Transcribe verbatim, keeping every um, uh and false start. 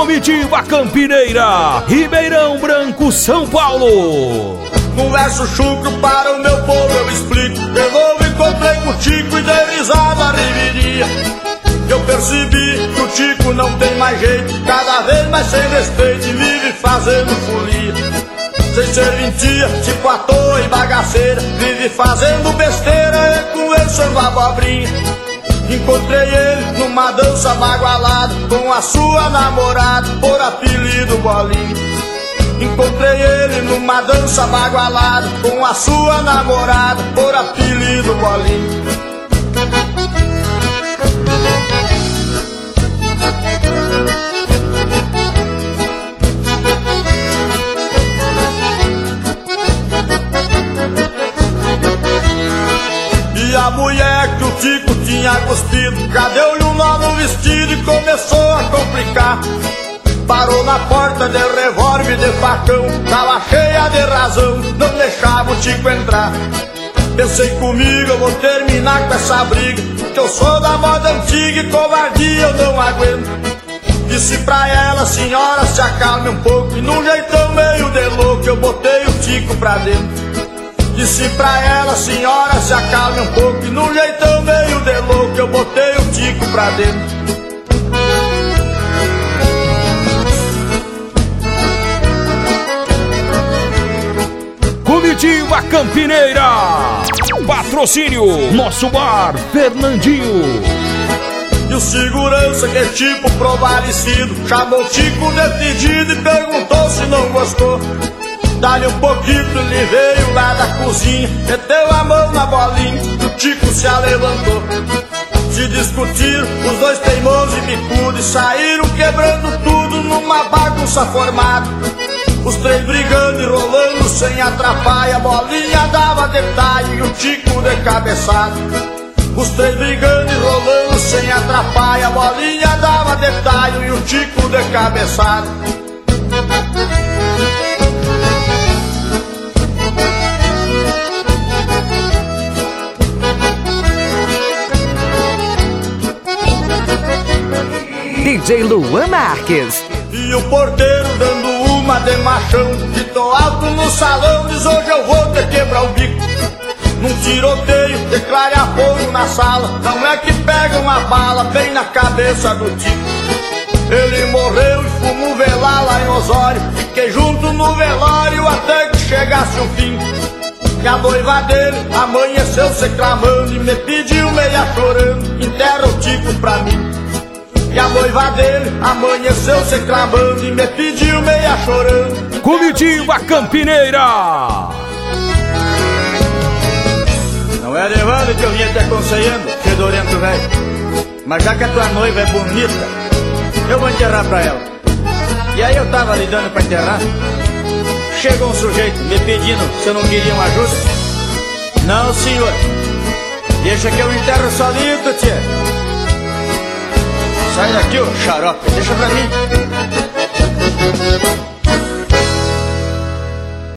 Comitiva Campineira, Ribeirão Branco, São Paulo. Um verso chucro para o meu povo eu explico. De novo encontrei com o Tico e dei risada a riveria. Eu percebi que o Tico não tem mais jeito, cada vez mais sem respeito e vive fazendo folia. Sem serventia, tipo à toa e bagaceira, vive fazendo besteira e com ele sendo abobrinha. Encontrei ele numa dança magoalada com a sua namorada, por apelido Bolinha. Encontrei ele numa dança magoalada com a sua namorada, por apelido Bolinha. E a mulher que o Tico tinha cuspido, cadê-lhe um novo vestido e começou a complicar. Parou na porta de revólver de facão, tava cheia de razão, não deixava o Tico entrar. Pensei comigo, eu vou terminar com essa briga, porque eu sou da moda antiga e covardia eu não aguento. Disse pra ela, senhora, se acalme um pouco, e num jeitão meio de louco eu botei o Tico pra dentro. Disse pra ela, senhora, se acalme um pouco, e num jeitão meio de louco eu botei o Tico pra dentro. Comitiva Campineira, patrocínio Nosso Bar Fernandinho. E o segurança, que é tipo provalecido, chamou o Tico de pedido e perguntou se não gostou. Dá-lhe um pouquinho, ele veio lá da cozinha, meteu a mão na bolinha, o Tico se alevantou. Se discutiram, os dois teimosos e bicudos, e saíram quebrando tudo numa bagunça formada. Os três brigando e rolando sem atrapalho, a bolinha dava detalhe e o Tico de cabeçada. Os três brigando e rolando sem atrapalho, a bolinha dava detalhe e o Tico de cabeçada. D J Luan Marques. E o porteiro dando uma de machão, gritou alto no salão, diz hoje eu vou te quebrar o bico. Num tiroteio, declare a fogo na sala, não é que pega uma bala bem na cabeça do Tico. Ele morreu e fomos velar lá em Osório, fiquei junto no velório até que chegasse o fim. E a noiva dele amanheceu se clamando e me pediu meia chorando, enterra o Tico pra mim. E a noiva dele amanheceu se clamando e me pediu meia chorando. Comitiva Campineira. Não é levando que eu vinha te aconselhando, fedorento velho, mas já que a tua noiva é bonita, eu vou enterrar pra ela. E aí eu tava ali dando pra enterrar, chegou um sujeito me pedindo se eu não queria uma ajuda. Não, senhor, deixa que eu enterro sozinho, tia. Sai daqui, ô xarope, deixa pra mim.